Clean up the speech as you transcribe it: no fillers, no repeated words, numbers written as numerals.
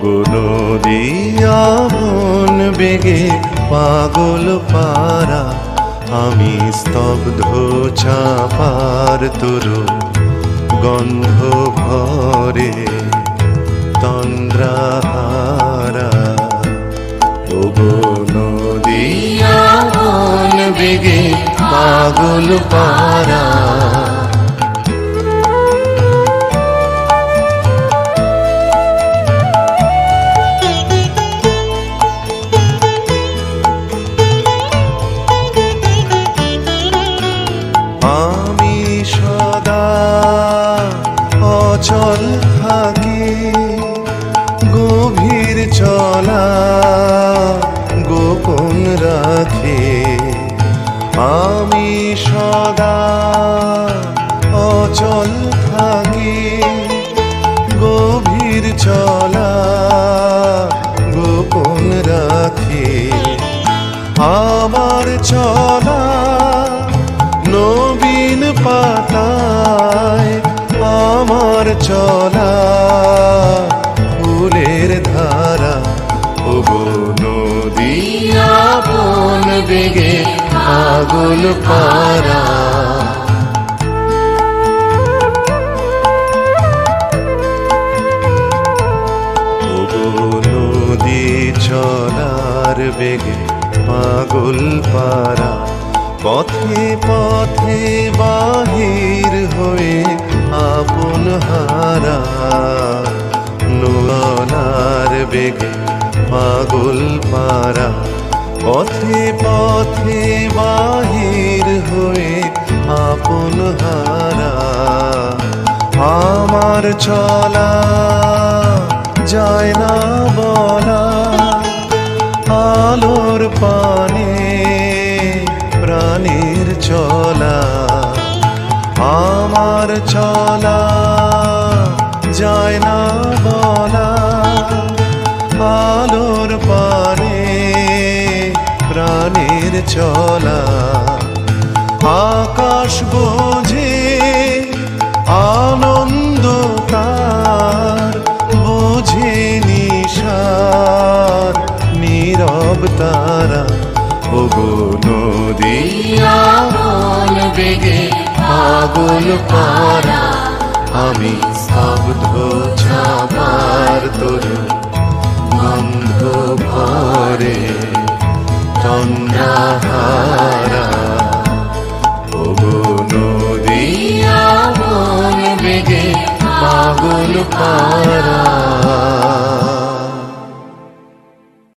ওগো নদী আমন বেগে পাগল পারা, আমি স্তব্ধ চাপার তরু গন্ধ ভরে তন্দ্রাহারা। ওগো নদী আমন বেগে পাগল পারা, আমি সদা অচল থাকি, গভীর চলা গোপন রাখে। আমি সদা অচল থাকি, গভীর চলা গোপন রাখে। আমার চলা নবীন পাতায়, আমার চলা ফুলের ধারা। ওগো নদী আপন বেগে পাগল পারা, ওগো নদী চলার বেগে পাগল পারা। পথে পথে বাহির হয়ে আপন হারা, নলার বেগে পাগল পারা। পথে পথে বাহির হয়ে আপন হারা। আমার চলা যায় না বলা, আলোর পানে প্রাণীর চলা। আমার চলা যায় না বলা, আলোর পানে প্রাণীর চলা। আকাশ বোঝে আনন্দ তার, বোঝে নিশার নীরব তারা। ওগো নদী আমন বেগে পাগল পারা, আমি স্তব্ধ চাপার তরু গন্ধ ভরে তন্দ্রাহারা। ওগো নদী আমন বেগে পাগল পারা।